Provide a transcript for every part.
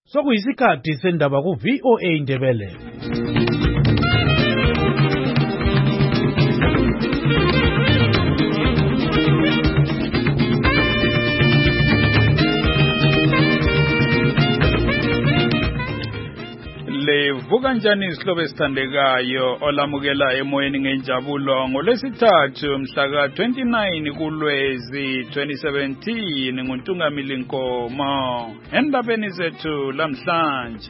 Sokuyisikhathi sendaba ku-VOA Indebele. Levuka njani isihlobo esithandekayo olamukela emoyeni ngenjabulo ngolwesithathu mhla ka-29 kuLwezi 2017 nguNtungamili Nkomo endabeni zethu lamhlanje.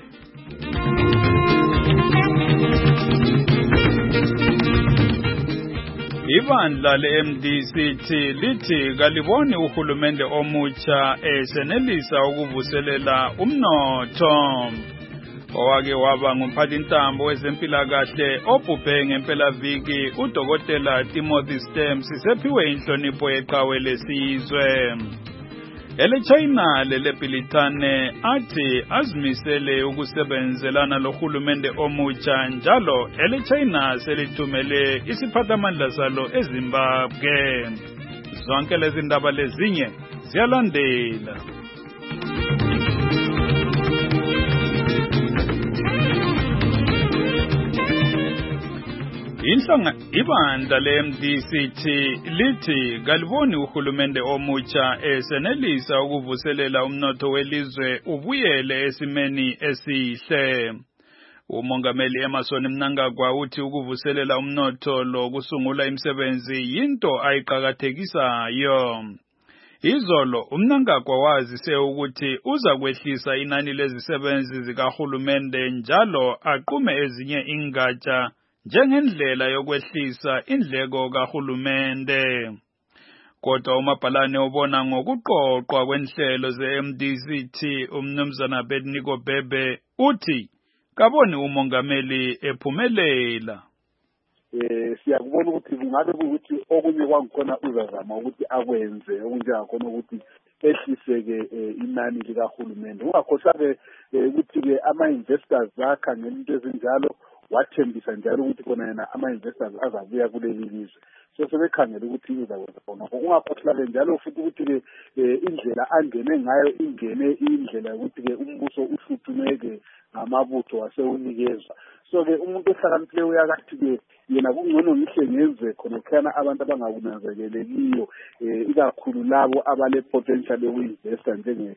Ibandla le-MDCT lithi kaliboni uhulumende omutsha esenelisa ukuvuselela umnotho. Owake waba ngumphathintambo wezempilakahle obhubhe ngempelaviki uDokotela Timothy Stem sisephiwe inhlonipho yeqhawe lesizwe. EleChina leleBhilithane athi azimisele ukusebenzelana lohulumende omutsha njalo eleChina selithumele isiphathamandla salo eZimbabwe. Zonke lezi ndaba lezinye ziyalandela. Ibandla le-MDCT lithi kaliboni uhulumende omutsha esenelisa ukuvuselela umnotho welizwe ubuyele esimeni esihle. Umongameli Emmerson Mnangagwa uthi ukuvuselela umnotho lo kusungula imisebenzi yinto ayiqakathekisayo. Izolo uMnangagwa wazise ukuthi uza kwehlisa inani lezisebenzi zikahulumende njalo aqume ezinye ingatsha njengendlela yokwehlisa indleko kahulumende. Kodwa umabhalane ubona ngokuqoqwa kwenhlelo ze-MDCT umnumzana Bedniko Bebe uthi kaboni umongameli ephumelela. Siyakubona ukuthi kungabe ukuthi okunye kwakhona uzazama ukuthi akwenze okunjengakhona ukuthi ehliseke inani likahulumende. Ungakhohlake ukuthi-ke ama-investors bakhangela into ezinjalo wathembisa njalo ukuthi khona yena ama-investors azabuya kuleli lizwe. So sebekhangela ukuthi uzakwenza khona. Ungakhohlake njalo futhi ukuthi-ke indlela angene ngayo ingene indlela yokuthi-ke umbuso uhluthumeke ngamabutho wasewunikezwa. So-ke umuntu ohlakaniphile uyakathi-ke yena kungcono ngihle ngenze khona khana abantu abangakunanzelelekiyo ikakhulu labo abale-potential yoku-investa njenge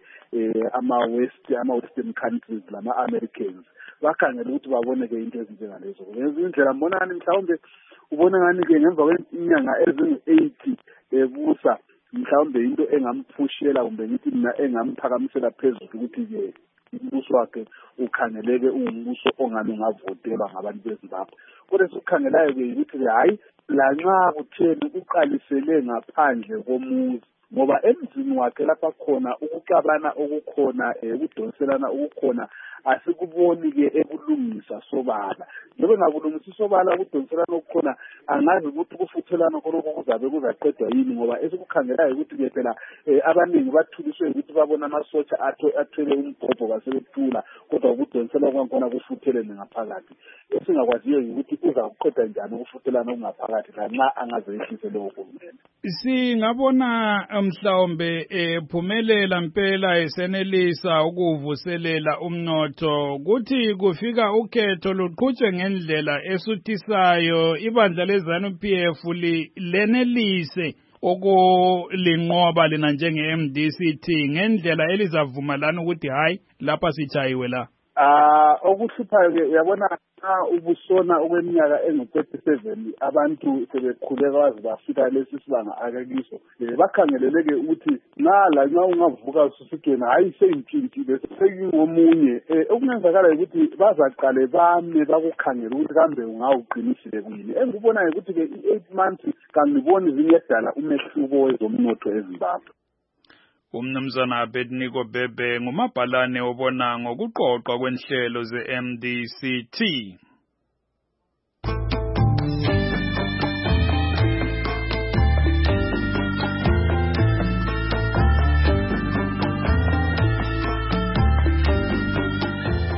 ama-western countries lama-Americans. Bakhangela ukuthi babone-ke into ezinjengalezo. Ngenza indlela mbonani mhlawumbe ubone ngani-ke ngemva kwenyanga ezingu-80 ebusa mhlawumbe into engamphushela kumbe ngithi mina engamphakamisela phezulu ukuthi-ke umbuso wakhe ukhangeleke umbuso ongani ungavotelwa ngabantu beZimbabwe. Kodwa sikukhangelayo-ke ukuthi hayi lanxa kutheni uqalisele ngaphandle komuzi ngoba emzini wakhe lapha khona ukuxabana okukhona ukudonselana okukhona asikuboni-ke ekulungisa sobala. Njengoba ngakulungisa isobala ukudonselana okukhona angazi ukuthi ukufuthelana khonokho kuzabe kuzaqedwa yini ngoba esikukhangelayo ukuthi-ke phela abaningi bathuliswe ukuthi babona amasotsha athwele umbhobho basebethula kodwa ukudonsela kwakhona kufuthelene ngaphakathi. Esingakwaziyo ukuthi uzakuqeda njani ukufuthelana okungaphakathi lanxa angaze ehlise lowo hulumende. Singabona mhlawumbe ephumelela mpela esenelisa ukuvuselela umnotho kuthi kufika ukhetho luqhutshwe ngendlela esuthisayo ibandla leZANU-PF lenelise ukulinqoba lina njenge-MDCT ngendlela elizavuma lana ukuthi hayi lapha sichayiwe la. Okuhluphayo-ke uyabona xa ubusona okweminyaka engu-37 abantu sebekhuleka wazi bafika lesi sibanga akakiso. Bakhangeleleke ukuthi nxa ungavuka ususithi wena hayi seyintshintshile sekuyingomunye. Okungenzakala ukuthi bazaqale bame bakukhangela ukuthi kambe ungawuqinisile kuyini. Engikubonayo ukuthi-ke i-8 months kangiboni zingedala umehluko wezomnotho eZimbabwe. Umnumzana Bedniko Bebe ngumabhalane obona ngokuqoqwa kwenhlelo ze-MDCT.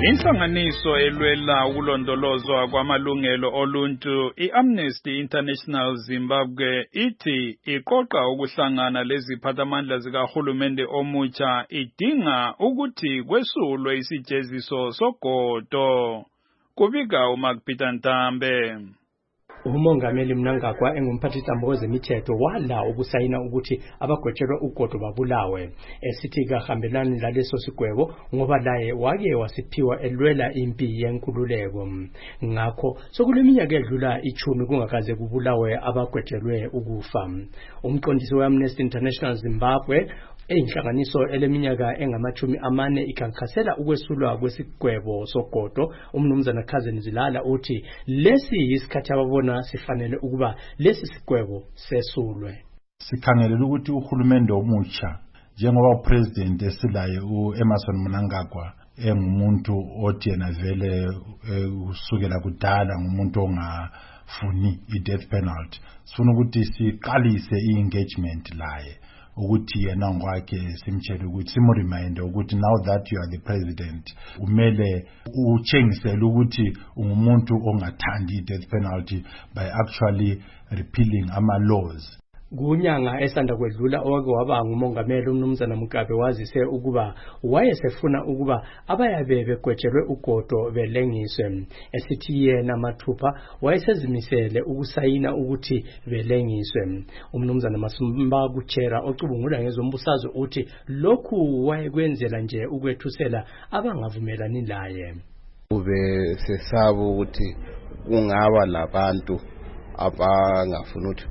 Inhlanganiso elwela ukulondolozwa kwamalungelo oluntu iAmnesty International Zimbabwe ithi iqoqa ukuhlangana leziphathamandla zikahulumende omutsha idinga ukuthi kwesulwe isijeziso sogodo. Kubika uMark Ntambe. Umongameli Mnangagwa engumphathisamba wezemithetho wala ukusayina ukuthi abagwetshelwe ugodo babulawe esithi kahambelani laleso sigwebo ngoba laye wake wasiphiwa elwela impi yenkululeko. Ngakho sokuleminyaka edlula 10 kungakaze kubulawe abagwetshelwe ukufa. Umqondisi weAmnesty International Zimbabwe inhlanganiso eleminyaka engama-40 ikhankasela ukwesulwa kwesigwebo sogodo. Umnumzana Cousin Zilala uthi lesi yisikhathi ababona sifanele ukuba lesi sigwebo sesulwe. Sikhangelela ukuthi uhulumende omutsha njengoba upresident esilaye uEmmerson Mnangagwa engumuntu othi yena vele usukela kudala ngumuntu ongafuni i-death penalty. Sifuna ukuthi siqalise i-engagement laye ukuthi yena ngokwakhe simtshele ukuthi simreminder ukuthi now that you are the president umele utshengisele ukuthi ungumuntu ongathandi i-death penalty by actually repealing ama laws. Kunyanga esanda kwedlula owake waba ngumongameli uMnumzana Mugabe wazise ukuba wayesefuna ukuba abayabe begwetshelwe ugodo belengiswe. Esithi yena mathupha wayesezimisele ukusayina ukuthi belengiswe. Umnumzana Masumba Kuchera ocubungula ngezombusazwe uthi lokhu wayekwenzela nje ukwethusela abangavumelani laye. Ube sesaba ukuthi kungaba labantu abangafuna ukuthi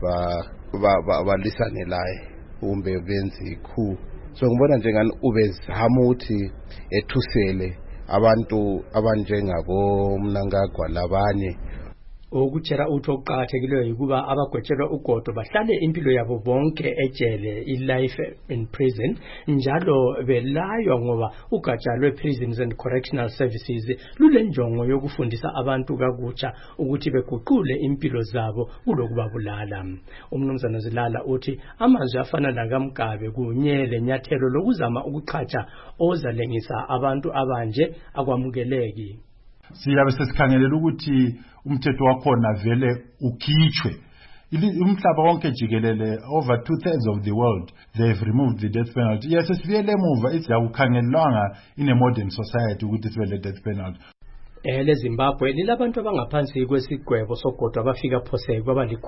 balisane laye kumbe benze ikhu. So ngibona njengani ubezama ukuthi ethusele abantu abanjengabo Mnangagwa labanye. Ukutshela uthi oqhakathekileyo ukuba abagwetshelwe ugodo bahlale impilo yabo bonke ejele i-life in prison njalo belaywa ngoba ugatsha lwe-Prisons and Correctional Services lulenjongo yokufundisa abantu kakutsha ukuthi beguqule impilo zabo kulokubabulala. Umnumzana Zilala uthi amazwi afana lakaMgabe kunye lenyathelo lokuzama ukuqhatsha ozalengisa abantu abanje akwamukeleki. Siyabe sesikhangelela ukuthi umthetho wakhona vele ukhitshwe. Umhlaba wonke jikelele over 2/3 of the world they've removed the death penalty. Yes, sivele emuva izakukhangelwanga in a modern society ukuthi sivele death penalty. Zimbabwe lilabantu abangaphansi kwesigwebo sogodo abafika phose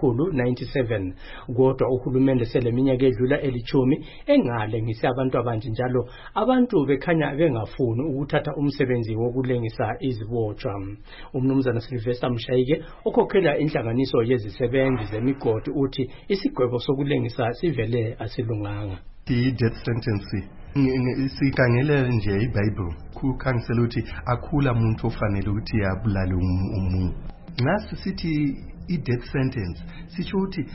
kwaba197 kodwa uhulumende seleminyaka edlula 10 engalengisa abantu abanje njalo abantu bekhanya bengafuni ukuthatha umsebenzi wokulengisa izibotshwa. Umnumzana Sylvester Mshayike okhokhela inhlanganiso yezisebenzi zemigodi uthi isigwebo sokulengisa sivele asilunganga. I-death sentence sikhangele nje iBible kukhansela ukuthi akhula umuntu ofanele ukuthi abulale umuntu. Nasi sithi i-death sentence sisho ukuthi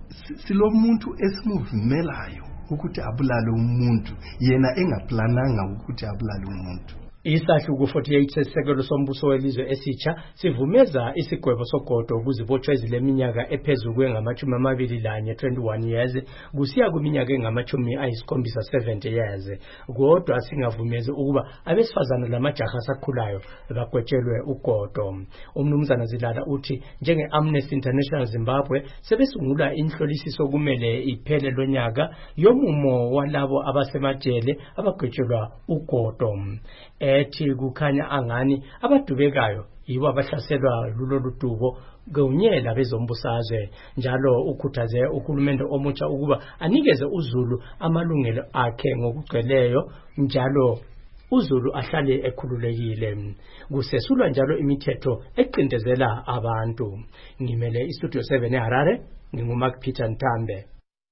silomuntu esimuvumelayo ukuthi abulale umuntu yena engaplananga ukuthi abulale umuntu. Isahluko 48 sesekelo sombuso welizwe esitsha sivumeza isigwebo sogodo kuzibotshwa ezileminyaka ephezulu kwengama-21 21 years kusiya kwiminyaka engama-70 years kodwa singavumezi ukuba abesifazana lamajaha asakhulayo bagwetshelwe ugodo. Umnumzana Zilala uthi njenge-Amnesty International Zimbabwe sebesungula inhlolisiso kumele iphele lonyaka yomumo walabo abasemajele abagwetshelwa ugodo. Ethi kukhanya angani abadubekayo yibo abahlaselwa luloludubo kunyela bezombusazwe njalo ukhuthaze uhulumende omutsha ukuba anikeze uZulu amalungelo akhe ngokugcweleyo njalo uZulu ahlale ekhululekile. Kusesulwa njalo imithetho eqindezela abantu. Ngimele iStudio 7 eHarare nginguMark Ntambe.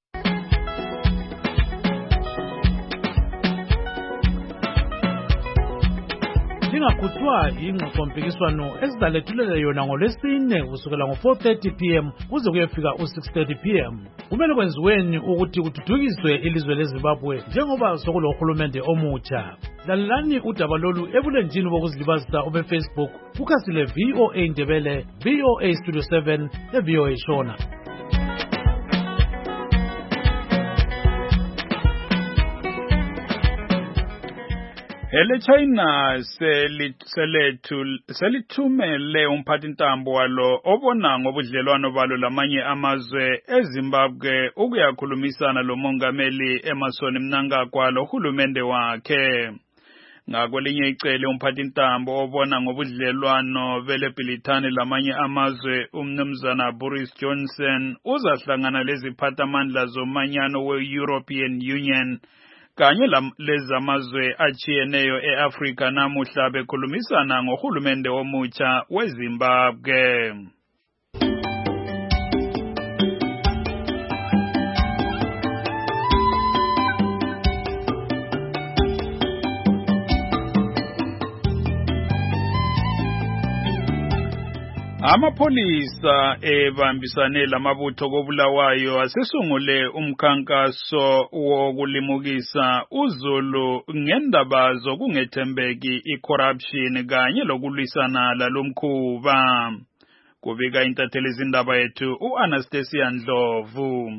Lingakhuthwa ingxoxompikiswano esizalethulela yona ngoLwesine kusukela ngo-4:30 p.m. kuze kuyefika u-6:30 p.m. Kumele kwenziweni ukuthi kuthuthukiswe ilizwe leZimbabwe njengoba sokulohulumende omutsha. Lalelani udaba lolu ebulenjini bokuzilibazisa obeFacebook kukhasile VOA Ndebele, VOA Studio 7 neVOA Shona. Ele China selithumele umphathintambo walo obona ngobudlelwano balo lamanye amazwe eZimbabwe ukuyakhulumisana lo mongameli Emmerson Mnangagwa lo hulumende wakhe. Ngakwelinye icele umphathintambo obona ngobudlelwano velebhilithani lamanye amazwe umnumzana Boris Johnson uzahlangana leziphathamandla zomanyano we-European Union kanye lezamazwe achiyeneyo eAfrika namuhla bekhulumisana ngohulumende omutsha weZimbabwe. Amapholisa ebambisane lamabutho kobulawayo asesungule umkhankaso wokulimukisa uzulu ngendaba zokungethembeki icorruption kanye lokulwisana lalomkhuba. Kubika intatheli izindaba yethu uAnastasia Ndlovu.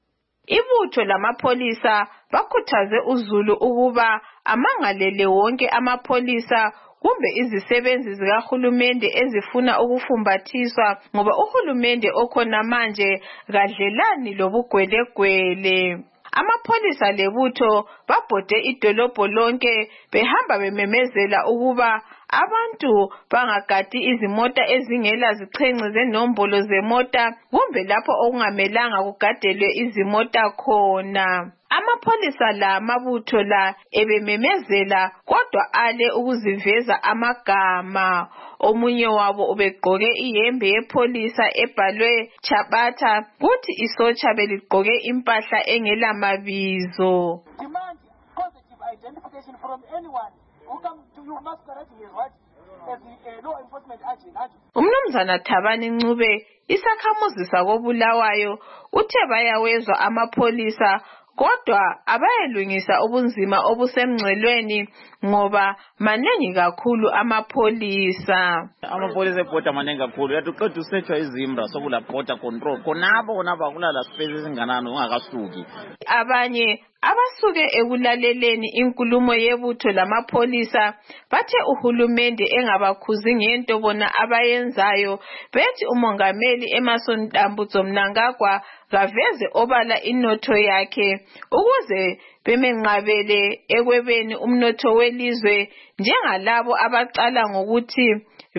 Ibutho lamapholisa bakhuthaze uzulu ukuba amangalele wonke amapholisa kumbe izisebenzi zikahulumende ezifuna ukufumbathiswa ngoba uhulumende okhona manje kadlelani lobugwelegwele. Amapholisa lebutho babhode idolobho lonke behamba bememezela ukuba abantu bangagadi izimota ezingela zichence zenombolo zemota kumbe lapho okungamelanga kugadelwe izimota khona. Amapholisa la amabutho la ebememezela kodwa ale ukuziveza amagama. Omunye wabo ubegqoke iyembe yepholisa ebhalwe Chabata kuthi isotsha beligqoke impahla engela mabizo. Demand positive identification from anyone who comes to you masquerading his right as a law enforcement agent. Umnumzana Thabani Ncube isakhamuzi sakobulawayo uthe bayawezwa amapholisa kodwa abayelungisa ubunzima obusemngcelweni ngoba manengi kakhulu amapholisa. Amapholisa ebhoda manengi kakhulu yathi usetshwa izimbra sokula border control konabo kulala space ezinganani ungakasuki. Abanye abasuke ekulaleleni inkulumo yebutho lamapholisa bathe uhulumende engabakhuzi ngento bona abayenzayo bethi umongameli Emmerson Mnangagwa kaveze obala inotho yakhe ukuze bemenqabele ekwebeni umnotho welizwe njengalabo abaqala ngokuthi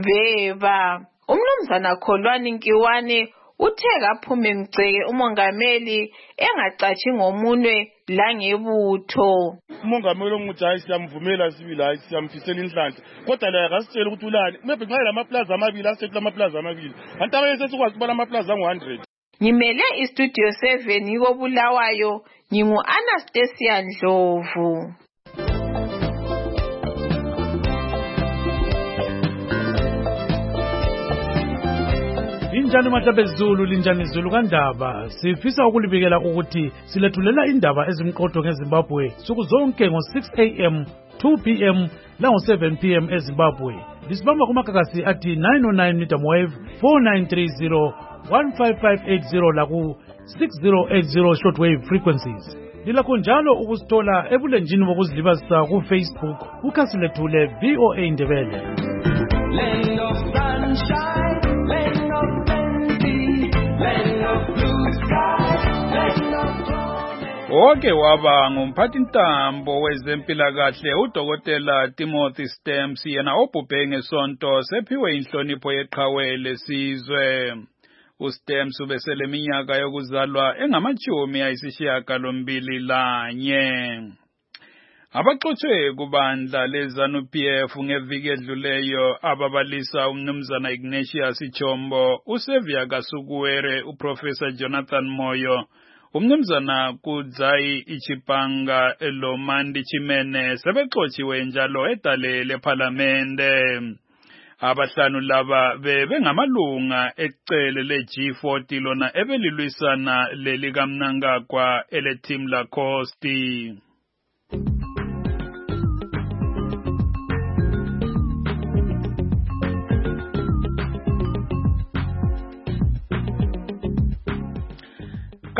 beba. Umnumzana Kholwani Nkiwane uthe kaphume mgceke umongameli engacatshi ngomunwe langebutho. Umongameli omutsha siyamvumela sibili hayi siyamfisela inhlanhla kodwa la akasitshela ukuthi ulani maybe nxa lamaplaza amabili asethi lamaplaza amabili kanti abanye sesikwazi ukuba lamaplaza angu-100. Ngimele istudio 7 kobulawayo ngingu-Anastasia Ndlovu. Linjani mahlabe Zulu, linjani Zulu kandaba. Sifisa ukulibikela ukuthi silethulela indaba ezimqotho ngeZimbabwe suku zonke ngo6 am, 2 pm lango7 pm eZimbabwe. Lisibamba kumakakasi athi 909 medium wave, 4930, 15580 laku 6080 shortwave frequencies. Lilakho njalo ukusithola ebulenjini bokuzilibazisa ku Facebook ukhasi lethu le VOA Ndebele. Land of sunshine, land of plenty, land of blue sky, land of joy. Oke waba ngumphathintambo wezempilakahle uDokotela Timothy Stamps yena obhubhe ngesonto sephiwe inhlonipho yeqhawe lesizwe. uStamps ubesele iminyaka yokuzalwa engamachumi ayisishiyagalombili lanye. Abaxotshe kubandla leZANU-PF ngeviki edluleyo ababalisa umnumzana Ignatius Chombo, uSevia Kasukuwere, uProfessor Jonathan Moyo, umnumzana Kudzai Ichipanga Lomandi Chimene sebexotshiwe njalo edale leParlamente. Abahlanu laba bengamalunga ecele leG40 lona ebelilwisana lelika Mnangagwa eleteam laKhosti.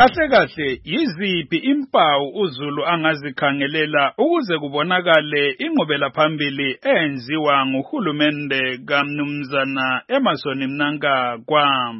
kahle kahle yiziphi impawu uZulu angazikhangelela ukuze kubonakale inqubela phambili enziwa nguhulumende kaMnumzana Emmerson Mnangagwa?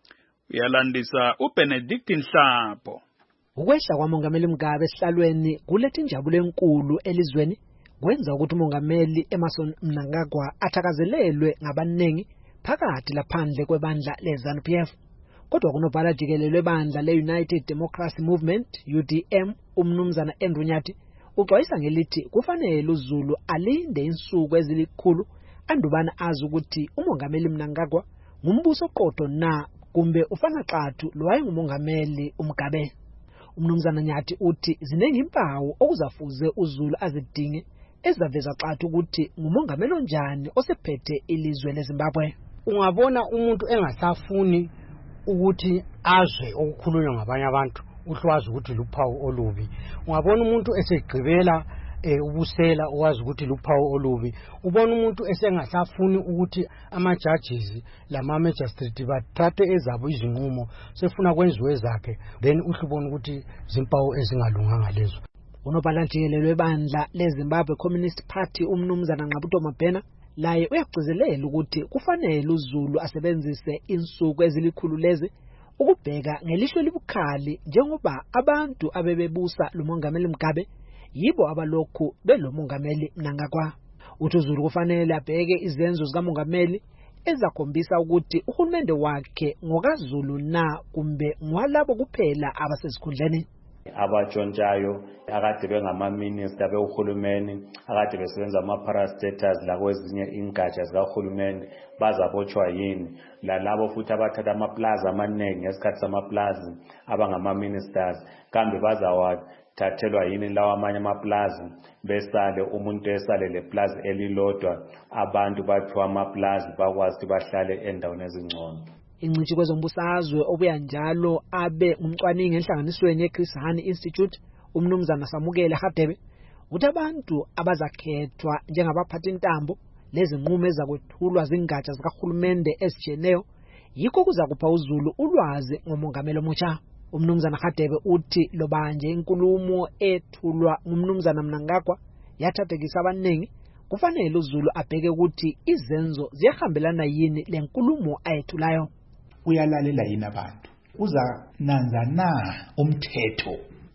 Uyalandisa uBenedict Nhlapho. Ukwehla kwaMongameli Mugabe esihlalweni kuletha injabulo enkulu elizweni, kwenza ukuthi uMongameli Emmerson Mnangagwa athakazelelwe ngabaningi phakathi laphandle kwebandla leZANU-PF. Kodwa kunobhala jikelele webandla le-United Democracy Movement UDM uMnumzana Andrew Nyathi uxwayisa ngelithi kufanele uZulu alinde insuku ezilikhulu andubana azi ukuthi uMongameli Mnangagwa ngumbuso oqotho na kumbe ufana xathu lo wayengumongameli uMugabe. uMnumzana Nyathi uthi ziningi impawu okuzafuze uZulu azidinge ezaveza xathu ukuthi ngumongameli onjani osephethe ilizwe leZimbabwe. Ungabona umuntu engasafuni ukuthi azwe okukhulunywa ngabanye abantu, uhlwazi ukuthi luphawu olubi. Ungabona umuntu esegqibela ubusela owazi ukuthi luphawu olubi. Ubona umuntu esengasafuni ukuthi ama-judges lama-magistrate bathathe ezabo izinqumo, sefuna kwenziwe zakhe, then uhlubona ukuthi zimpawu ezingalunganga lezo. Unobhala jikelele webandla leZimbabwe Communist Party uMnumzana Nqabuto Mabhena laye uyagcizelela ukuthi kufanele uZulu asebenzise insuku ezilikhulu lezi ukubheka ngelihlo elibukhali njengoba abantu abebebusa lomongameli Mugabe yibo abalokhu belomongameli Mnangagwa. Uthi uZulu kufanele abheke izenzo zikamongameli ezakhombisa ukuthi uhulumende wakhe ngokaZulu na kumbe ngwalabo kuphela abasesikhundleni. Abatshontshayo akade bengama-minister behulumeni, akade besebenza ama-parastatals lakwezinye ingatsha zikahulumeni bazabotshwa yini, lalabo futhi abathatha amaplaza amaningi ngesikhathi samaplaza abangama-ministers kambe bazawathathelwa yini lawa amanye amaplaza besale umuntu esale leplaza elilodwa abantu bathiwa amaplaza bakwazi ukuthi bahlale endaweni ezingcono. Ingcitshi kwezombusazwe obuya njalo abe umcwaningi enhlanganisweni yeChris Hani Institute uMnumzana Samukela Hadebe uthi abantu abazakhethwa njengabaphathi intambo lezi nqumo ezakwethulwa zingatsha zikahulumende ezijeneyo yikho kuza kupha uZulu ulwazi ngomongameli omutsha. uMnumzana Hadebe uthi lobanje inkulumo ethulwa nguMnumzana Mnangagwa yathathekisa abaningi, kufanele uZulu abheke ukuthi izenzo ziyahambelana yini lenkulumo ayethulayo. Uyalalela yini abantu? Uzananza na umthetho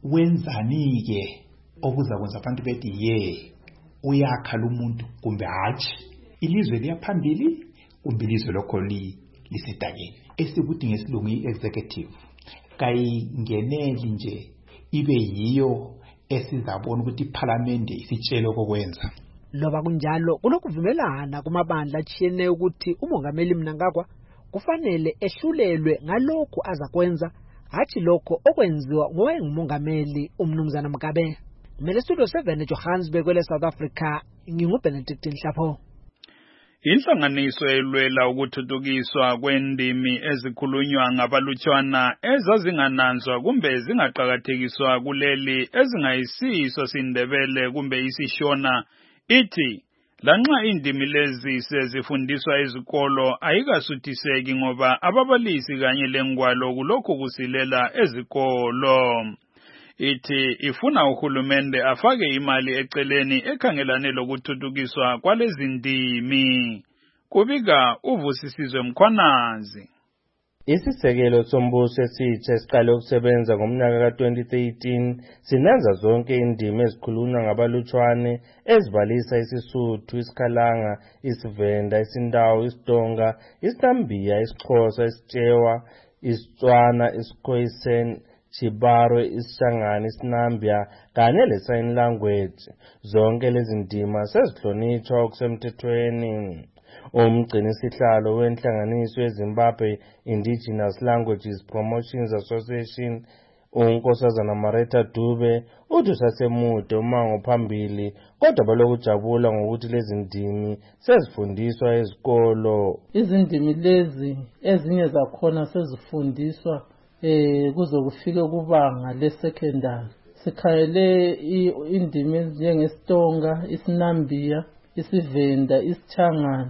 wenzani ke okuza kwenza abantu bethi ye uyakhala umuntu kumbe hatshi? Ilizwe liyaphambili kumbe ilizwe lokho lisedakeni? Esikuthi ngesilungu i-executive kayingeneli nje ibe yiyo esizabona ukuthi iParliament isitshelo kokwenza. Loba kunjalo kunokuvumelana kumabandla atshiyeneyo ukuthi umongameli Mnangagwa kufanele ehlulelwe ngalokho azakwenza, hathi lokho okwenziwa ngowayengumongameli uMnumzana Mugabe. Mele Studio 7 eJohannesburg kwele South Africa, nginguBenedict Nhlapho. Inhlanganiso elwela ukuthuthukiswa kwendimi ezikhulunywa ngabalutshwana ezazingananzwa kumbe zingaqhakathekiswa kuleli ezingayisiso siNdebele kumbe isiShona ithi lanxa indimi lezi sezifundiswa ezikolo ayikasuthiseki ngoba ababalisi kanye lengwalo kulokhu kusilela ezikolo. Ithi ifuna uhulumende afake imali eceleni ekhangelane lokuthuthukiswa kwalezi ndimi. Kubika uVusisizwe Mkhwanazi. Isisekelo sombuso esitsha esiqale ukusebenza ngomnyaka ka-2013 sinenza zonke indimi ezikhulunywa ngabalutshwane ezibalisa isiSuthu, isiKhalanga, isiVenda, isiNdawo, isiTonga, isiNambiya, isiXhosa, isiTshewa, isiTswana, isiKhoisan, Chibaro, isiShangane, isiNambia kanye le-sign language. Zonke lezi ndima sezihlonitshwa okusemthethweni. Umgcini sihlalo wenhlanganiso yeZimbabwe Indigenous Languages Promotions Association uNkosazana Marita Dube uthi sasemude umango phambili kodwa balokujabula ngokuthi lezi ndimi sezifundiswa ezikolo. Izindimi lezi ezinye zakhona sezifundiswa kuze kufike kubanga le-secondary. Sikhayele indimi njengesiTonga, isiNambiya, isiVenda, isiChangana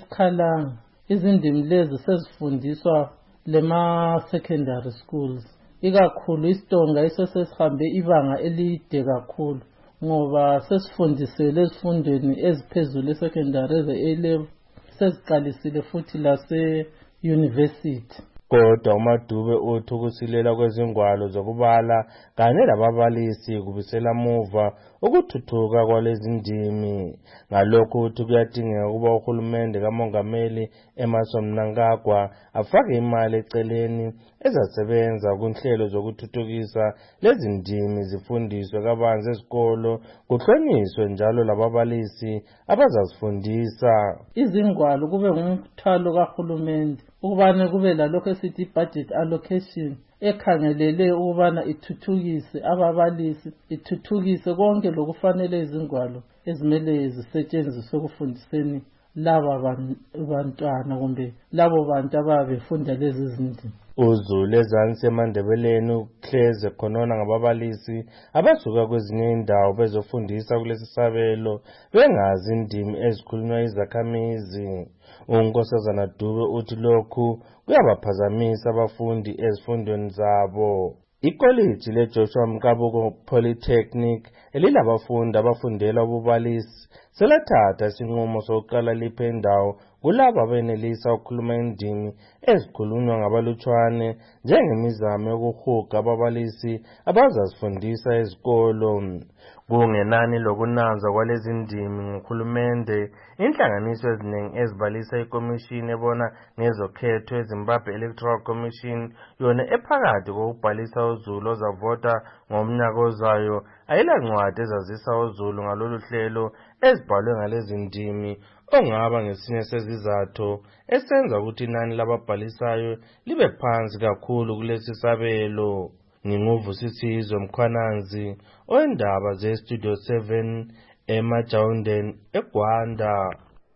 lesikhalanga. Izindimi lezi sezifundiswa lema-secondary schools. ikakhulu isitonga eso sesihambe ibanga elide kakhulu ngoba sesifundisele ezifundweni eziphezulu esecondary eze-A-level seziqalisile futhi lase-university. Kodwa uMadube uthi ukusilela kwezingwalo zokubala kanye lababalisi kubisela muva ukuthuthuka kwalezi ndimi. Ngalokho uthi kuyadingeka ukuba uhulumende kaMongameli Emmerson Mnangagwa afake imali eceleni ezasebenza kunhlelo zokuthuthukisa lezi ndimi zifundiswe kabanzi ezikolo, kuhlonyiswe njalo lababalisi abazazifundisa. Izingwalo kube ngumthwalo kahulumende ukubana kube lalokho esithi budget allocation ekhangelele ukubana ithuthukise ababalisi, ithuthukise konke lokufanele izingwalo ezimele zisetshenziswe ekufundiseni laba bantwana kumbe labo bantu ababefunda lezi zindimi. UZulu ezansi eMandebeleni uKleze Khonona ngababalisi abasuka kwezinye indawo bezofundisa kulesi sabelo bengazi indimi ezikhulunywa izakhamizi. uNkosazana Dube uthi lokhu kuyabaphazamisa abafundi ezifundweni zabo. Ikoliji leJoshua Mkabuko Polytechnic elilabafundi abafundela ububalisi selathatha isinqumo sokuqala liphe indawo kulabo abenelisa ukukhuluma indimi ezikhulunywa ngabalutshwane njengemizamo yokuhuga ababalisi abazazifundisa ezikolo. Kungenani lokunanzwa kwalezi ndimi nguhulumende, inhlanganiso eziningi ezibalisa ikomishini ebona ngezokhetho eZimbabwe Electoral Commission yona ephakathi kokubhalisa uZulu ozavota ngomnyaka ozayo ayilancwadi ezazisa uZulu ngalolu hlelo ezibhalwe ngalezi ndimi, ongaba ngesinye sezizathu esenza ukuthi inani lababhalisayo libe phansi kakhulu kulesi sabelo. Nginguvusisizwe Mkhwananzi oendaba zeStudio 7 eMajawundeni eGwanda.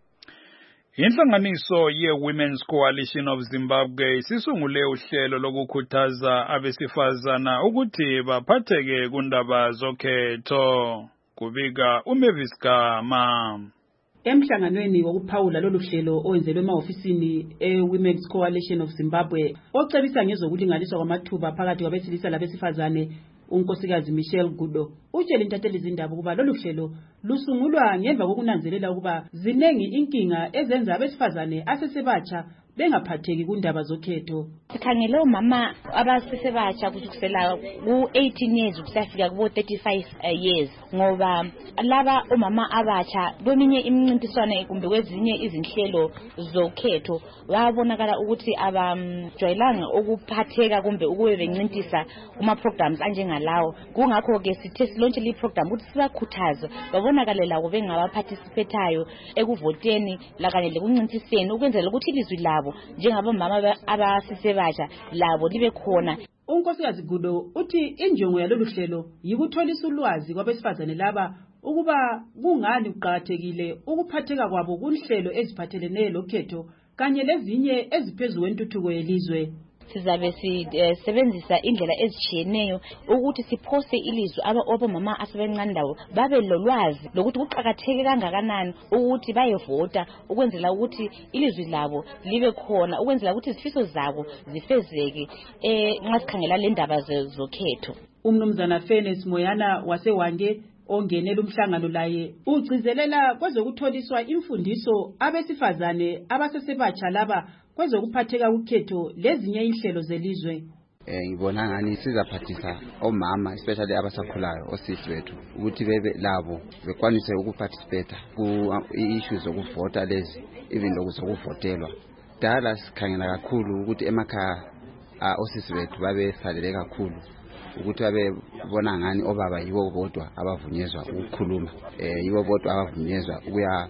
Inhlanganiso ye-Women's Coalition of Zimbabwe sisungule uhlelo lokukhuthaza abesifazana ukuthi baphatheke kundaba zokhetho. Kubika uMavis Gama. Emhlanganweni wokuphawula lolu hlelo owenzelwe emahofisini e-Women's Coalition of Zimbabwe ocebisa ngezokulinganiswa kwamathuba phakathi kwabesilisa labesifazane, unkosikazi Michelle Gudo utshela intatheli izindaba ukuba lolu hlelo lusungulwa ngemva kokunanzelela ukuba zinengi inkinga ezenza abesifazane asesebatsha bengaphatheki kundaba zokhetho. Sikhangele omama abasesebatsha kusukela ku-18 years kusafika kubo-35 years ngoba laba omama abatsha kweminye imincintiswane kumbe kwezinye izinhlelo zokhetho babonakala ukuthi abajwayelanga ukuphatheka kumbe ukube bencintisa kuma-programs anjengalawo. Kungakho-ke sithe silontshe li-program ukuthi sibakhuthaze babonakale labo bengabaparticipatayo ekuvoteni lakanye lekuncintiseni ukwenzela ukuthi ilizwi labo njengabomama abasisebatsha labo libe khona. Unkosikazi Gudo uthi injongo yalolu hlelo yikutholisa ulwazi kwabesifazane laba ukuba kungani kuqakathekile ukuphatheka kwabo kunhlelo eziphathelene lokhetho kanye lezinye eziphezulu kwentuthuko yelizwe. Sizabe sisebenzisa indlela ezitshiyeneyo ukuthi siphose ilizwi abomama asebenqandawo babe lolwazi lokuthi kuqakatheke kangakanani ukuthi bayevota ukwenzela ukuthi ilizwi labo libe khona ukwenzela ukuthi izifiso zabo zifezeke nxa sikhangela le ndaba zokhetho. Umnumzana Fairness Moyana waseWange ongenela umhlangano laye ugcizelela kwezokutholiswa imfundiso abesifazane abasesebatsha laba kwezokuphatheka ukhetho lezinye inhlelo zelizwe. Ngibona ngani sizaphathisa omama especially abasakhulayo osisi bethu ukuthi bebe labo bekwanise ukuparticipate ku issues zokuvota lezi even lokuzokuvotelwa. Dala sikhangela kakhulu ukuthi emakhaya osisi bethu babe salele kakhulu ukuthi babona ngani obaba yibo bodwa abavunyezwa ukukhuluma, yibo bodwa abavunyezwa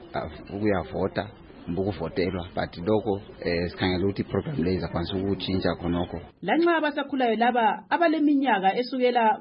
ukuyavota ukuvotelwa, but lokho sikhangela ukuthi program lezi akwanisa ukutshintsha khonokho. Lanxa abasakhulayo laba abaleminyaka esukela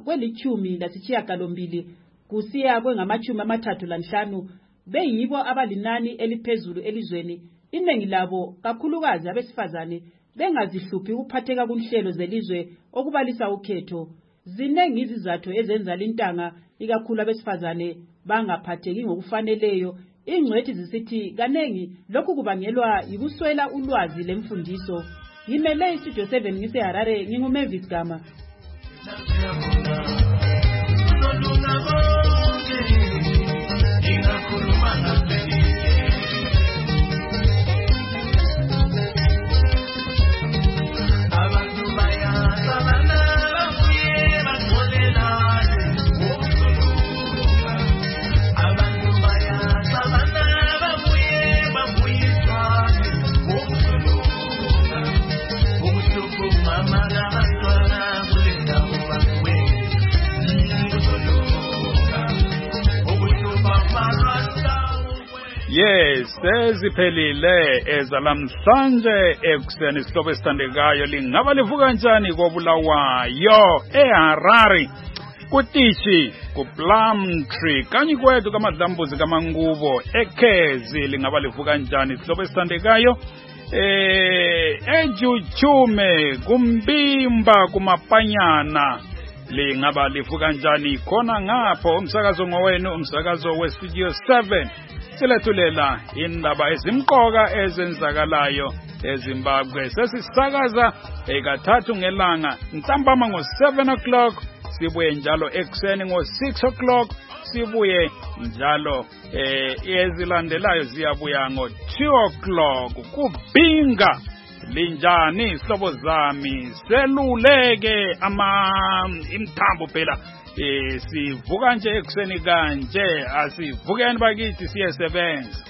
kwe-18 kusiya kwengama-35 beyibo abalinani eliphezulu elizweni, iningi labo kakhulukazi abesifazane bengazihluphi ukuphatheka kunhlelo zelizwe okubalisa ukhetho. Zinengi izizathu ezenza lintanga ikakhulu abesifazane bangaphatheki ngokufaneleyo. Ingcwethi zisithi kanengi lokhu kubangelwa yikuswela ulwazi lemfundiso. Ngimele iStudio 7 ngiseHarare, nginguMavis Gama. Yes, seziphelile ezalamhlanje ekuseni isihlobo esithandekayo lingaba livuka kanjani koBulawayo eHarare kutishi kuPlumtree kanye kwethu kaMadlambuzi kaMangubo eKhezi lingaba livuka kanjani isihlobo esithandekayo eJujume kuMbimba kuMapanyana lingaba livuka kanjani khona ngapho umsakazo ngowenu umsakazo weStudio 7 silethulela indaba ezimqoka ezenzakalayo eZimbabwe sesisakaza ekathathu ngelanga ntambama ngo7 o'clock sibuye njalo ekseni ngo6 o'clock sibuye njalo ezilandelayo ziyabuya ngo2 o'clock kubhinga linjani hlobo zami seluleke imthambo phela sivuka nje ekuseni kanje asivukeni bakithi siyesebenza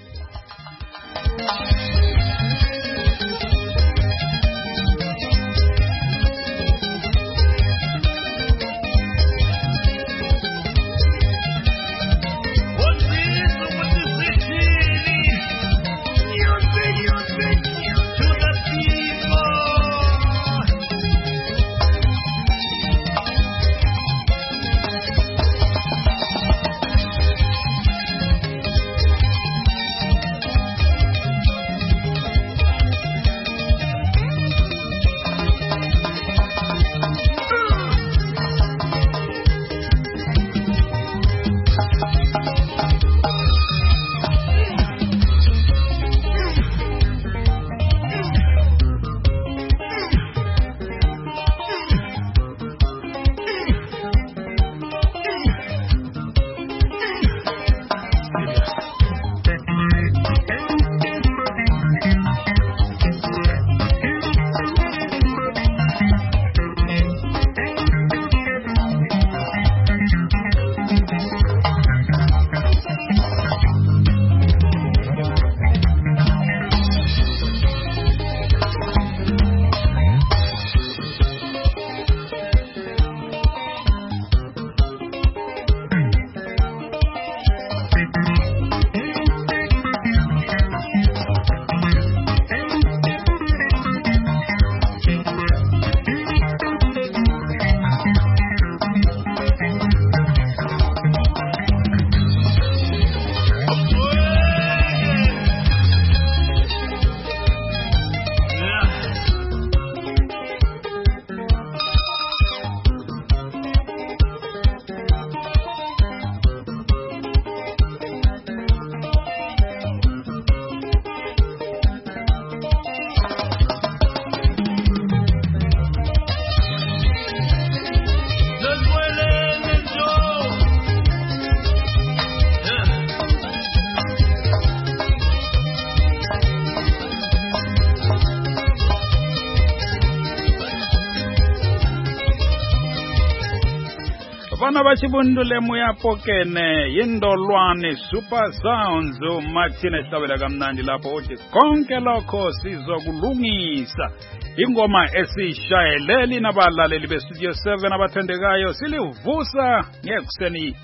Bana bachibundule muyapokene yindolwane Super Sounds Martin ehlabela kamnandi lapho uthi konke lokho sizokulungisa ingoma esishayeleli nabalaleli beStudio 7 abathandekayo silivusa ngekuseni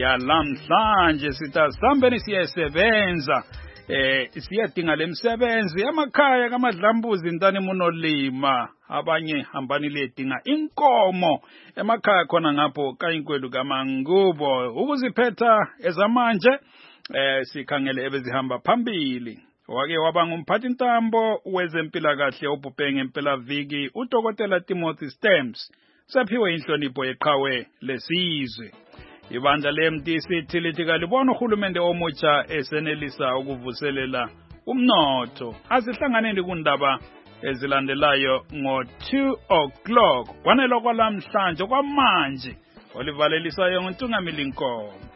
yalamhlanje sitasambeni siyasebenza siyadinga lemsebenzi emakhaya kaMadlambuzi intani munolima abanye hambani ledinga inkomo emakhaya khona ngapho kayinkwelu kaMangubo ukuziphetha ezamanje sikhangele ebezihamba phambili wake waba ngumphathi ntambo wezempilakahle obhubhenge empelaviki uDokotela Timothy Stamps saphiwe inhlonipho yeqhawe lesizwe ibandla leMTC lithi kalibona uhulumende omutsha esenelisa ukuvuselela umnotho asihlanganeni kundaba ezilandelayo ngo-2 o'clock kwanelo kwalamhlanje kwamanje olivalelisayo nguNtungamili Nkomo.